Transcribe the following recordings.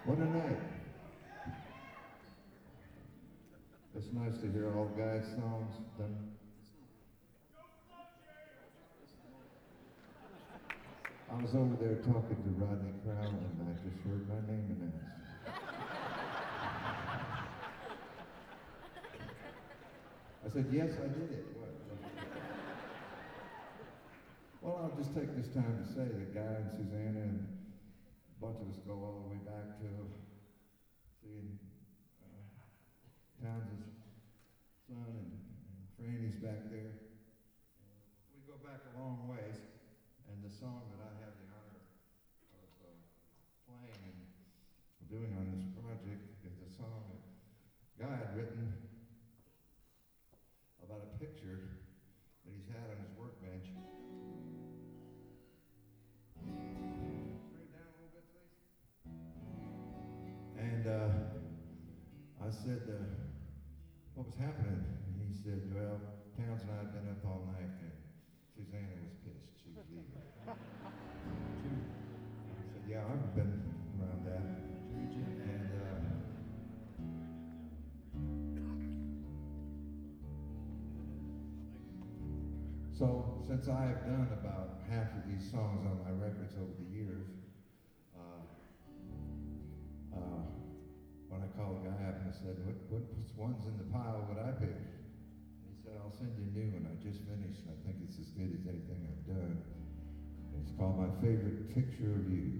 What a night. It's nice to hear all guys' songs done. I was over there talking to Rodney Crowell and I just heard my name announced. I said, yes, I did it. What? Well, I'll just take this time to say that Guy and Susanna and a bunch of us go all the way back to seeing Townsend's son and Franny's back there. We go back a long ways, and the song that I have the honor of playing and doing on this project is a song that Guy had written about a picture that he's had on his workbench. Straight down a little bit, please. And I said, what was happening? And he said, well, Towns and I had been up all night, and Susanna was pissed. She was leaving. I said, yeah, I've been around that. And so, since I have done about half of these songs on my records over the years, when I called the guy up and I said, what one's in the pile would I pick? And he said, I'll send you a new one. I just finished, and I think it's as good as anything I've done. And it's called My Favorite Picture of You.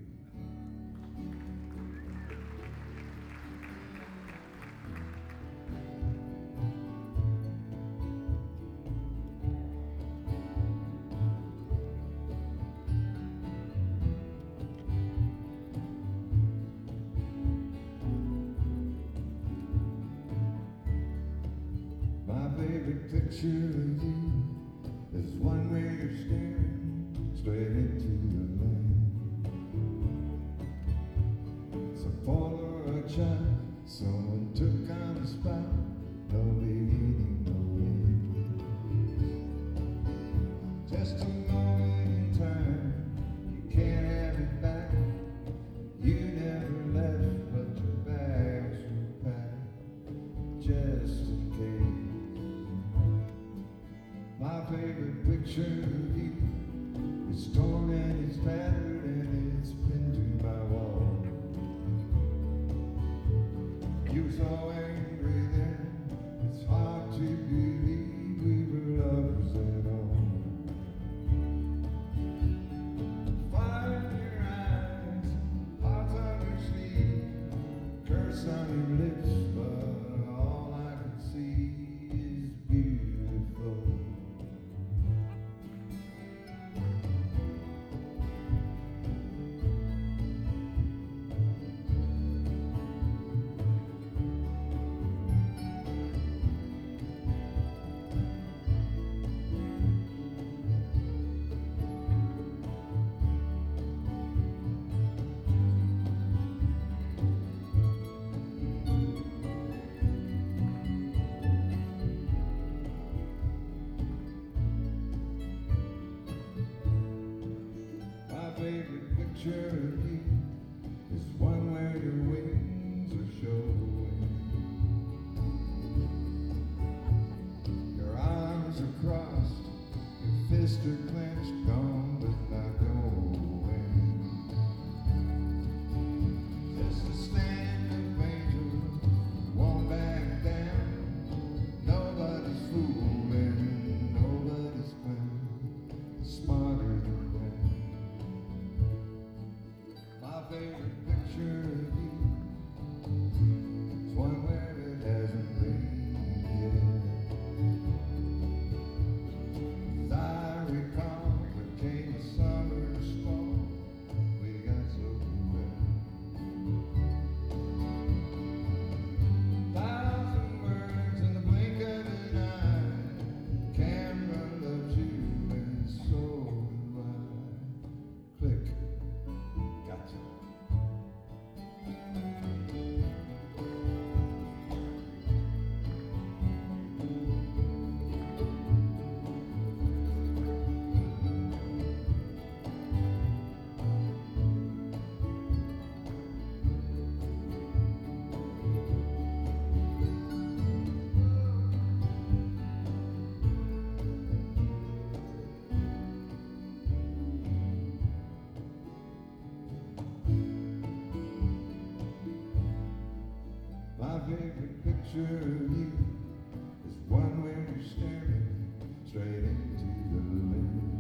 Picture of you is one where you're staring straight into the land. It's a father or a child someone took on the spot, no beginning, no end. Just a moment in time, you can't have it back. You never left, but your bags were packed just in case. My favorite picture of you is torn and it's battered and it's pinned to my wall. You were so angry then, it's hard to believe we were lovers at all. Fire in your eyes, hearts on your sleeve, curse on your lips, but all I can see is beautiful. favorite picture of you is one where you're staring straight into the lens.